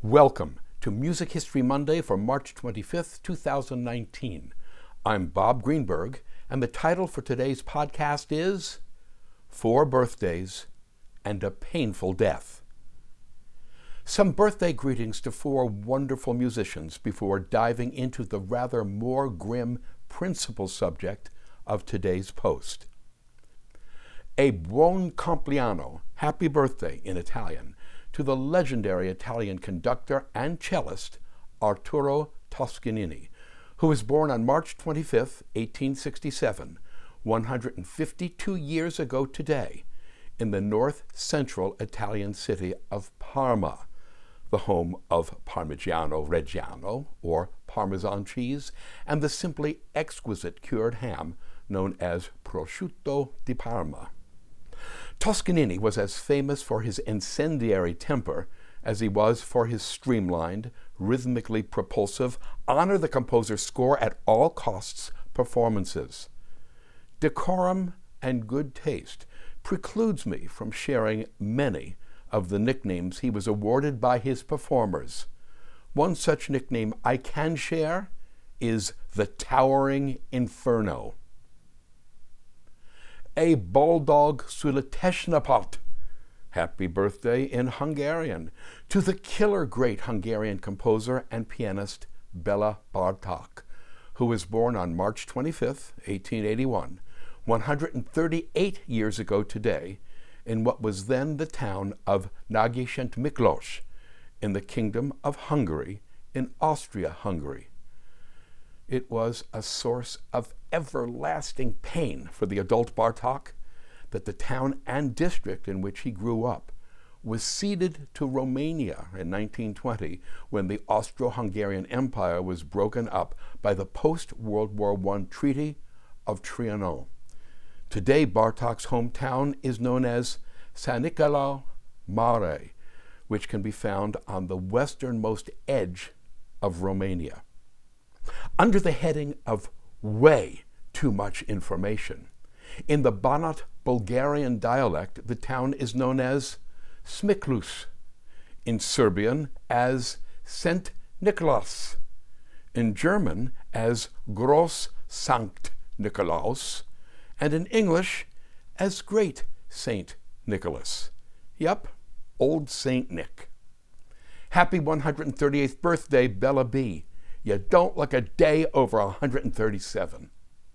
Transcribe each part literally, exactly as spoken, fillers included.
Welcome to Music History Monday for March twenty-fifth, two thousand nineteen. I'm Bob Greenberg, and the title for today's podcast is Four Birthdays and a Painful Death. Some birthday greetings to four wonderful musicians before diving into the rather more grim principal subject of today's post. A buon compleanno, happy birthday in Italian, to the legendary Italian conductor and cellist Arturo Toscanini, who was born on March twenty-fifth, eighteen sixty-seven, one hundred fifty-two years ago today, in the north-central Italian city of Parma, the home of Parmigiano Reggiano, or Parmesan cheese, and the simply exquisite cured ham known as prosciutto di Parma. Toscanini was as famous for his incendiary temper as he was for his streamlined, rhythmically propulsive, honor the composer's score at all costs performances. Decorum and good taste precludes me from sharing many of the nicknames he was awarded by his performers. One such nickname I can share is the Towering Inferno. A bulldog sulle Teshnapot. Happy birthday in Hungarian to the killer great Hungarian composer and pianist Bela Bartók, who was born on March twenty-fifth, eighteen eighty-one, one hundred thirty-eight years ago today, in what was then the town of Nagyszentmiklós, in the Kingdom of Hungary, in Austria-Hungary. It was a source of everlasting pain for the adult Bartók that the town and district in which he grew up was ceded to Romania in nineteen twenty when the Austro-Hungarian Empire was broken up by the post-World War One Treaty of Trianon. Today, Bartók's hometown is known as San Nicolau Mare, which can be found on the westernmost edge of Romania. Under the heading of way too much information, in the Banat Bulgarian dialect, the town is known as Smiklus, in Serbian as Saint Nicholas, in German as Gross Sankt Nikolaus, and in English as Great Saint Nicholas. Yup, old Saint Nick. Happy one hundred thirty-eighth birthday, Bella B. You don't look a day over one hundred thirty-seven.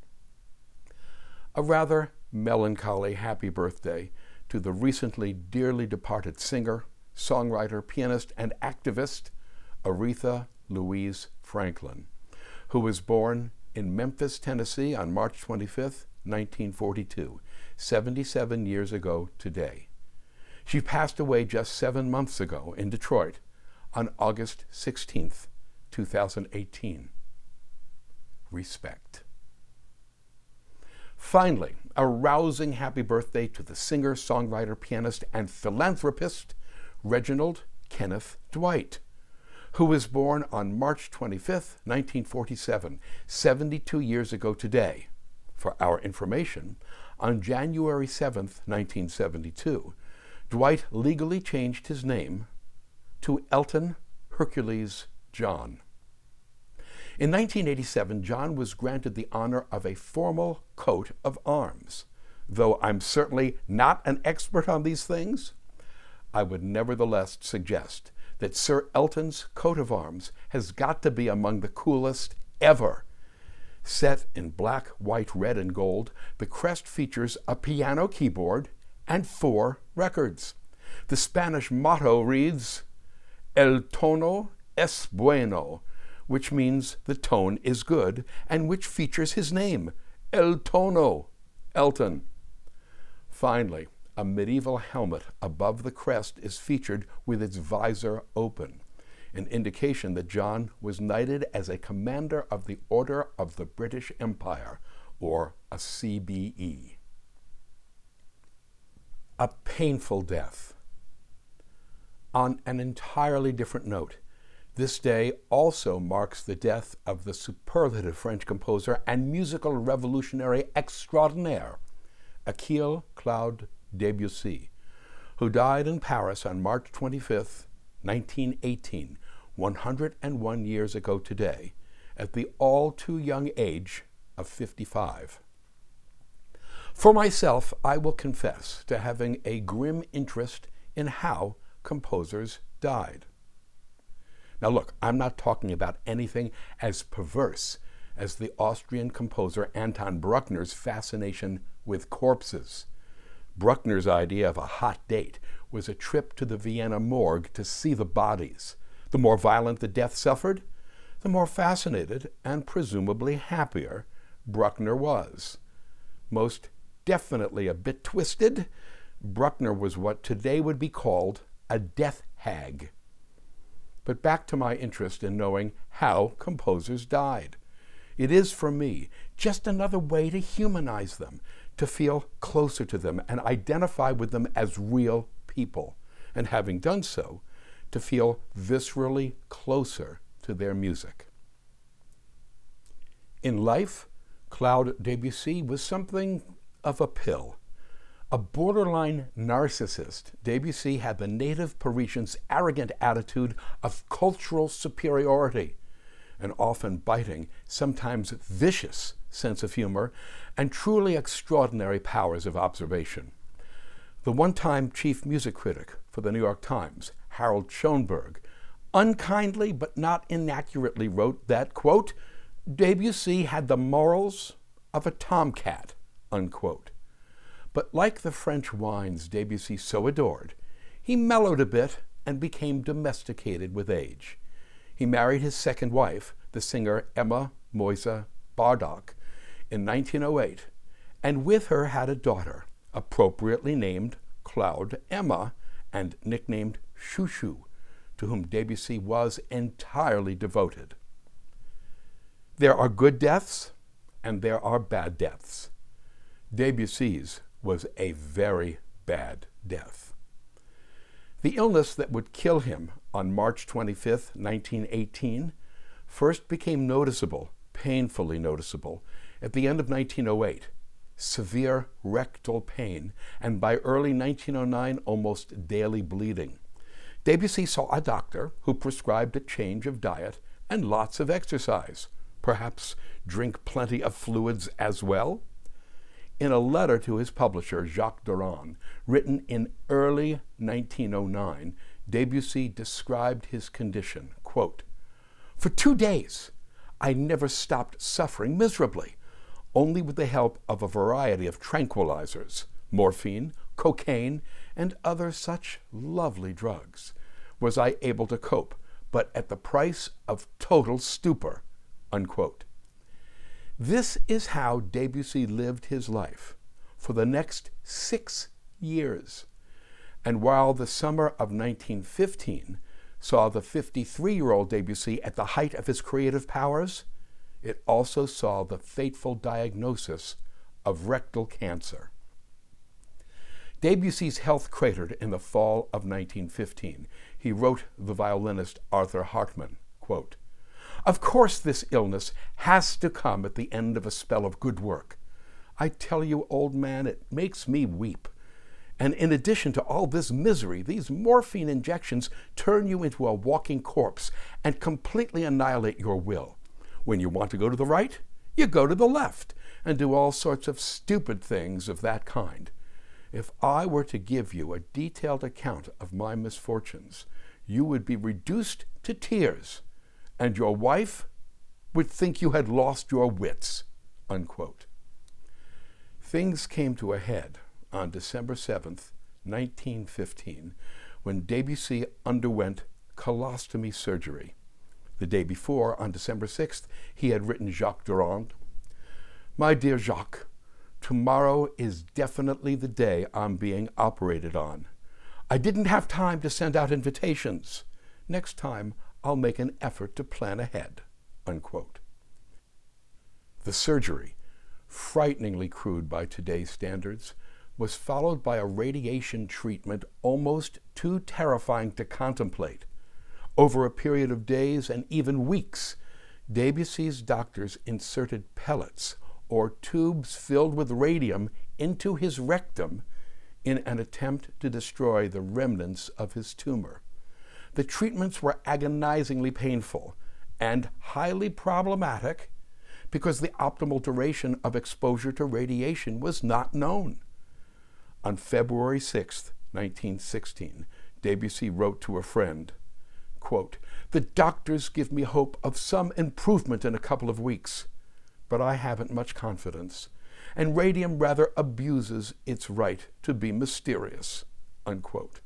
A rather melancholy happy birthday to the recently dearly departed singer, songwriter, pianist, and activist Aretha Louise Franklin, who was born in Memphis, Tennessee on March twenty-fifth, nineteen forty-two, seventy-seven years ago today. She passed away just seven months ago in Detroit on August sixteenth, two thousand eighteen. Respect. Finally, a rousing happy birthday to the singer, songwriter, pianist, and philanthropist Reginald Kenneth Dwight, who was born on March twenty-fifth, nineteen forty-seven, seventy-two years ago today. For our information, on January seventh, nineteen seventy-two, Dwight legally changed his name to Elton Hercules John. In nineteen eighty-seven, John was granted the honor of a formal coat of arms. Though I'm certainly not an expert on these things, I would nevertheless suggest that Sir Elton's coat of arms has got to be among the coolest ever. Set in black, white, red, and gold, the crest features a piano keyboard and four records. The Spanish motto reads, El tono es bueno, which means the tone is good, and which features his name, El Tono, Elton. Finally, a medieval helmet above the crest is featured with its visor open, an indication that John was knighted as a Commander of the Order of the British Empire, or a C B E. A painful death. On an entirely different note, this day also marks the death of the superlative French composer and musical revolutionary extraordinaire, Achille Claude Debussy, who died in Paris on March twenty-fifth, nineteen eighteen, one hundred one years ago today, at the all too young age of fifty-five. For myself, I will confess to having a grim interest in how composers died. Now look, I'm not talking about anything as perverse as the Austrian composer Anton Bruckner's fascination with corpses. Bruckner's idea of a hot date was a trip to the Vienna morgue to see the bodies. The more violent the death suffered, the more fascinated and presumably happier Bruckner was. Most definitely a bit twisted, Bruckner was what today would be called a death hag. But back to my interest in knowing how composers died. It is, for me, just another way to humanize them, to feel closer to them and identify with them as real people, and having done so, to feel viscerally closer to their music. In life, Claude Debussy was something of a pill. A borderline narcissist, Debussy had the native Parisians' arrogant attitude of cultural superiority, an often biting, sometimes vicious sense of humor, and truly extraordinary powers of observation. The one-time chief music critic for the New York Times, Harold Schoenberg, unkindly but not inaccurately wrote that, quote, Debussy had the morals of a tomcat, unquote. But like the French wines Debussy so adored, he mellowed a bit and became domesticated with age. He married his second wife, the singer Emma Moise Bartok, in nineteen oh eight, and with her had a daughter, appropriately named Claude Emma and nicknamed Chouchou, to whom Debussy was entirely devoted. There are good deaths, and there are bad deaths. Debussy's was a very bad death. The illness that would kill him on March twenty-fifth, nineteen eighteen, first became noticeable, painfully noticeable, at the end of nineteen oh eight, severe rectal pain, and by early nineteen oh nine, almost daily bleeding. Debussy saw a doctor who prescribed a change of diet and lots of exercise, perhaps drink plenty of fluids as well. In a letter to his publisher, Jacques Durand, written in early nineteen oh nine, Debussy described his condition, quote, For two days, I never stopped suffering miserably. Only with the help of a variety of tranquilizers, morphine, cocaine, and other such lovely drugs, was I able to cope, but at the price of total stupor, unquote. This is how Debussy lived his life for the next six years. And while the summer of nineteen fifteen saw the fifty-three-year-old Debussy at the height of his creative powers, it also saw the fateful diagnosis of rectal cancer. Debussy's health cratered in the fall of nineteen fifteen. He wrote the violinist Arthur Hartmann, quote, Of course this illness has to come at the end of a spell of good work. I tell you, old man, it makes me weep. And in addition to all this misery, these morphine injections turn you into a walking corpse and completely annihilate your will. When you want to go to the right, you go to the left and do all sorts of stupid things of that kind. If I were to give you a detailed account of my misfortunes, you would be reduced to tears, and your wife would think you had lost your wits, unquote. Things came to a head on December seventh, nineteen fifteen, when Debussy underwent colostomy surgery. The day before, on December sixth, he had written Jacques Durand, My dear Jacques, tomorrow is definitely the day I'm being operated on. I didn't have time to send out invitations. Next time, I'll make an effort to plan ahead, unquote. The surgery, frighteningly crude by today's standards, was followed by a radiation treatment almost too terrifying to contemplate. Over a period of days and even weeks, Debussy's doctors inserted pellets or tubes filled with radium into his rectum in an attempt to destroy the remnants of his tumor. The treatments were agonizingly painful and highly problematic because the optimal duration of exposure to radiation was not known. On February sixth, nineteen sixteen, Debussy wrote to a friend, quote, "The doctors give me hope of some improvement in a couple of weeks, but I haven't much confidence, and radium rather abuses its right to be mysterious," unquote.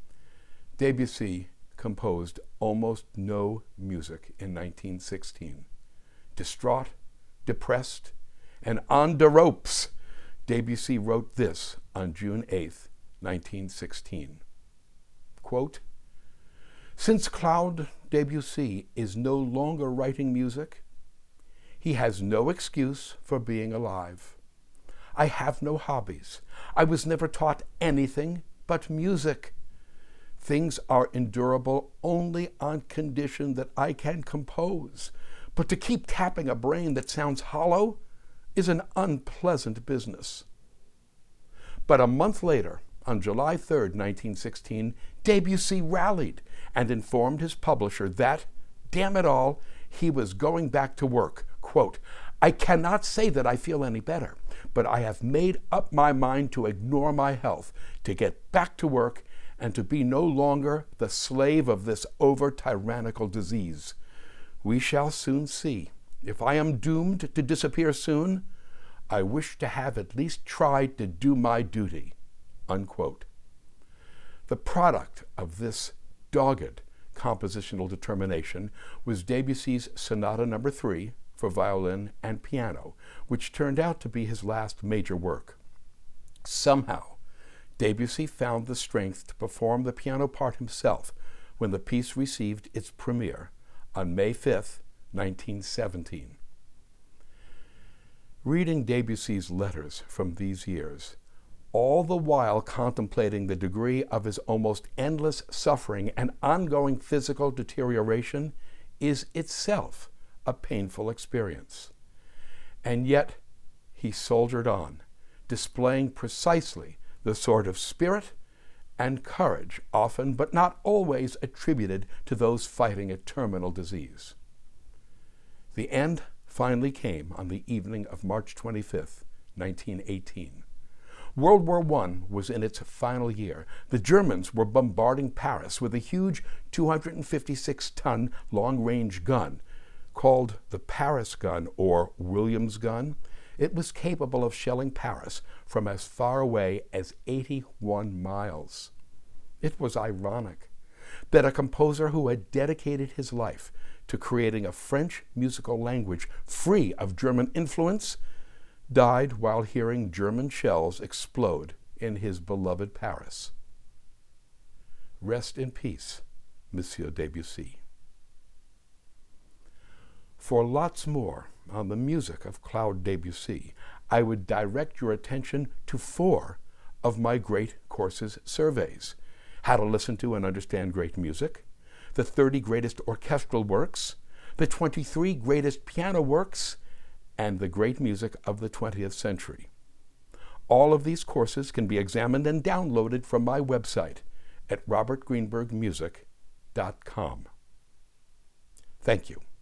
Debussy composed almost no music in nineteen sixteen. Distraught, depressed, and on the ropes, Debussy wrote this on June eighth, nineteen sixteen. Quote, "Since Claude Debussy is no longer writing music, he has no excuse for being alive. I have no hobbies. I was never taught anything but music. Things are endurable only on condition that I can compose. But to keep tapping a brain that sounds hollow is an unpleasant business." But a month later, on July third, nineteen sixteen, Debussy rallied and informed his publisher that, damn it all, he was going back to work. Quote, "I cannot say that I feel any better, but I have made up my mind to ignore my health, to get back to work, and to be no longer the slave of this over-tyrannical disease. We shall soon see. If I am doomed to disappear soon, I wish to have at least tried to do my duty," unquote. The product of this dogged compositional determination was Debussy's Sonata Number Three for violin and piano, which turned out to be his last major work. Somehow, Debussy found the strength to perform the piano part himself when the piece received its premiere on May fifth, nineteen seventeen. Reading Debussy's letters from these years, all the while contemplating the degree of his almost endless suffering and ongoing physical deterioration, is itself a painful experience. And yet, he soldiered on, displaying precisely the sort of spirit and courage often, but not always, attributed to those fighting a terminal disease. The end finally came on the evening of March twenty-fifth, nineteen eighteen. World War One was in its final year. The Germans were bombarding Paris with a huge two hundred fifty-six ton long-range gun called the Paris gun or Williams gun. It was capable of shelling Paris from as far away as eighty-one miles. It was ironic that a composer who had dedicated his life to creating a French musical language free of German influence died while hearing German shells explode in his beloved Paris. Rest in peace, Monsieur Debussy. For lots more on the music of Claude Debussy, I would direct your attention to four of my Great Courses surveys: How to Listen to and Understand Great Music, the thirty Greatest Orchestral Works, the twenty-three Greatest Piano Works, and the Great Music of the twentieth Century. All of these courses can be examined and downloaded from my website at robert greenberg music dot com. Thank you.